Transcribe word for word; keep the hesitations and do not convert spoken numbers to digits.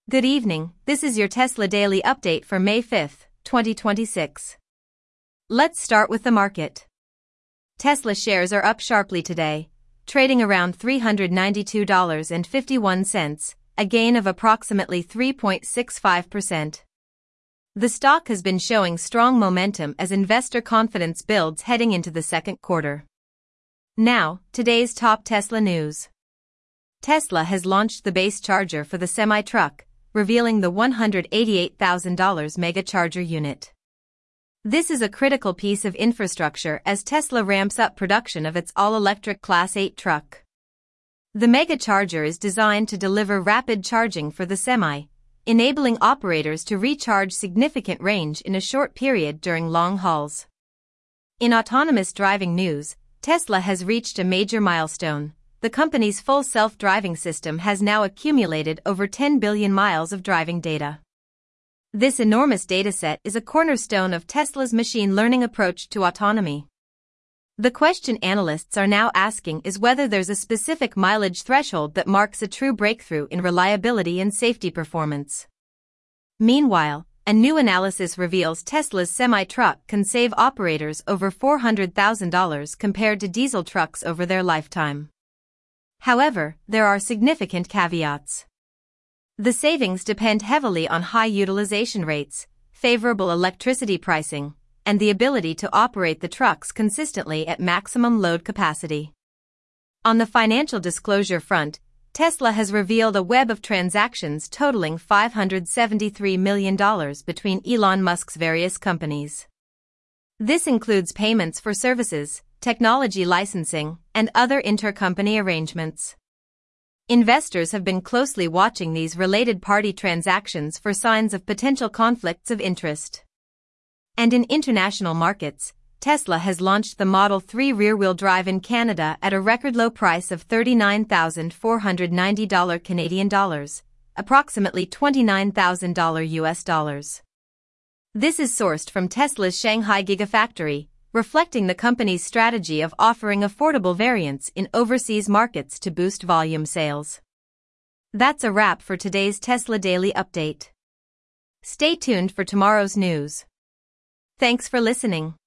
Good evening, this is your Tesla Daily Update for May fifth, twenty twenty-six. Let's start with the market. Tesla shares are up sharply today, trading around three hundred ninety-two dollars and fifty-one cents, a gain of approximately three point six five percent. The stock has been showing strong momentum as investor confidence builds heading into the second quarter. Now, today's top Tesla news. Tesla has launched the base charger for the semi-truck, revealing the one hundred eighty-eight thousand dollars Mega Charger unit. This is a critical piece of infrastructure as Tesla ramps up production of its all-electric Class eight truck. The Mega Charger is designed to deliver rapid charging for the Semi, enabling operators to recharge significant range in a short period during long hauls. In autonomous driving news, Tesla has reached a major milestone. The company's full self-driving system has now accumulated over ten billion miles of driving data. This enormous dataset is a cornerstone of Tesla's machine learning approach to autonomy. The question analysts are now asking is whether there's a specific mileage threshold that marks a true breakthrough in reliability and safety performance. Meanwhile, a new analysis reveals Tesla's semi-truck can save operators over four hundred thousand dollars compared to diesel trucks over their lifetime. However, there are significant caveats. The savings depend heavily on high utilization rates, favorable electricity pricing, and the ability to operate the trucks consistently at maximum load capacity. On the financial disclosure front, Tesla has revealed a web of transactions totaling five hundred seventy-three million dollars between Elon Musk's various companies. This includes payments for services, technology licensing, and other intercompany arrangements. Investors have been closely watching these related party transactions for signs of potential conflicts of interest. And in international markets, Tesla has launched the Model three rear-wheel drive in Canada at a record low price of thirty-nine thousand four hundred ninety dollars Canadian dollars, approximately twenty-nine thousand dollars U S dollars. This is sourced from Tesla's Shanghai Gigafactory, reflecting the company's strategy of offering affordable variants in overseas markets to boost volume sales. That's a wrap for today's Tesla Daily Update. Stay tuned for tomorrow's news. Thanks for listening.